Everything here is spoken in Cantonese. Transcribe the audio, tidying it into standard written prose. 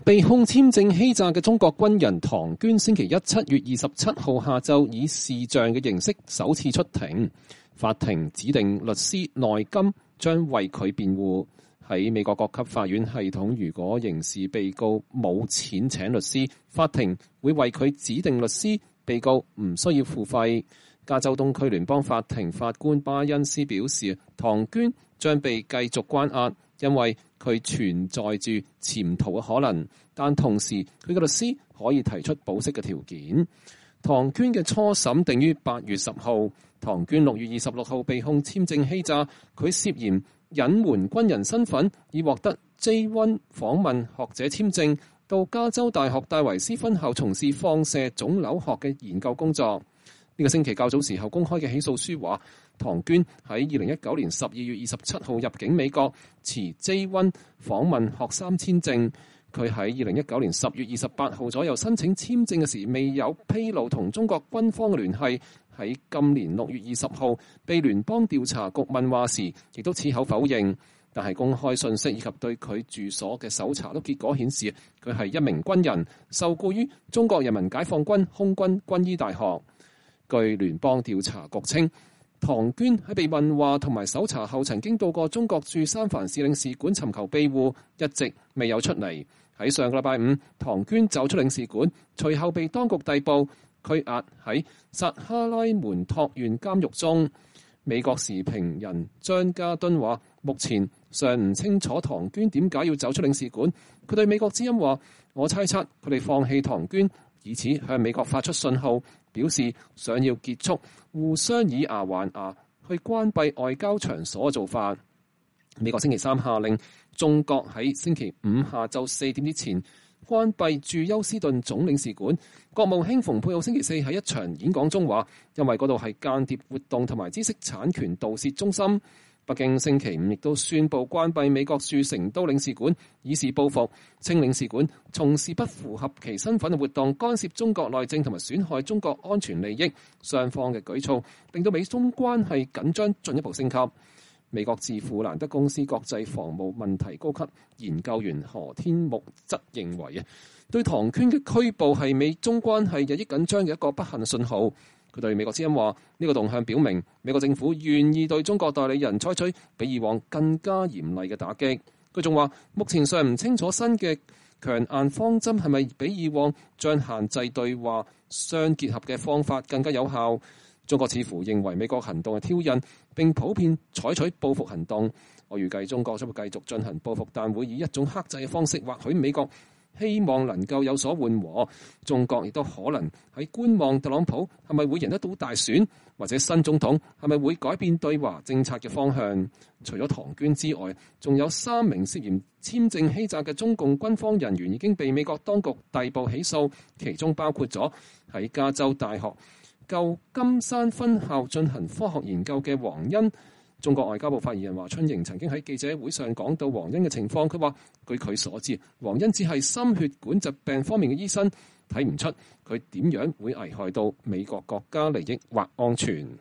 被控簽證欺詐嘅中國軍人唐娟，星期一7月27號下晝以視像嘅形式首次出庭，法庭指定律師內金將為佢辯護。喺美國各級法院系統，如果刑事被告冇錢請律師，法庭會為佢指定律師，被告唔需要付費。加州東區聯邦法庭法官巴恩斯表示，唐娟將被繼續關押，因為佢存在住潛逃嘅可能，但同時佢嘅律師可以提出保釋嘅條件。唐娟嘅初審定於8月10號。唐娟6月26號被控簽證欺詐，佢涉嫌隱瞞軍人身份，以獲得 J1 訪問學者簽證，到加州大學戴維斯分校從事放射腫瘤學嘅研究工作。呢個星期較早時候公開嘅起訴書話，唐娟喺2019年12月27號入境美國，持 J1 訪問學生簽證。佢喺2019年10月28號左右申請簽證嘅時，未有披露同中國軍方嘅聯繫。喺今年6月20號被聯邦調查局問話時，亦都矢口否認。但係公開信息以及對佢住所嘅搜查都結果顯示，佢係一名軍人，受僱於中國人民解放軍空軍軍醫大學。據聯邦調查局稱，唐娟喺被問話同埋搜查後，曾經到過中國駐三藩市領事館尋求庇護，一直未有出嚟。喺上個禮拜五，唐娟走出領事館，隨後被當局逮捕，拘押喺薩哈拉門托縣監獄中。美國時評人張家敦話，目前尚唔清楚唐娟點解要走出領事館。佢對美國之音話，我猜測佢哋放棄唐娟，以此向美國發出信號，表示想要結束互相以牙還牙去關閉外交場所嘅做法。美國星期三下令中國喺星期五下晝4點之前關閉駐休斯頓總領事館。國務卿蓬佩奧星期四喺一場演講中話，因為嗰度係間諜活動同埋知識產權盜竊中心。北京星期五亦都宣布關閉美國駐成都領事館，以示報復，稱領事館從事不符合其身份嘅活動，干涉中國內政同埋損害中國安全利益。雙方嘅舉措令到美中關係緊張進一步升級。美國智庫蘭德公司國際防務問題高級研究員何天木則認為，對唐娟嘅拘捕係美中關係日益緊張嘅一個不幸信號。佢對美國之音話，呢個動向表明美國政府願意對中國代理人採取比以往更加嚴厲嘅打擊。佢仲話，目前尚唔清楚新嘅強硬方針係咪比以往將限制對話相結合嘅方法更加有效。中國似乎認為美國行動係挑釁，並普遍採取報復行動。我預計中國將會繼續進行報復，但會以一種克制嘅方式。或許美國希望能夠有所緩和，中國亦都可能喺觀望特朗普係咪會贏得到大選，或者新總統係咪會改變對華政策嘅方向。除咗唐娟之外，仲有3名涉嫌簽證欺詐嘅中共軍方人員已經被美國當局逮捕起訴，其中包括咗喺加州大學舊金山分校進行科學研究嘅黃恩。中國外交部發言人華春瑩曾經喺記者會上講到黃恩嘅情況，佢話據佢所知，黃恩只係心血管疾病方面嘅醫生，睇唔出佢點樣會危害到美國國家利益或安全。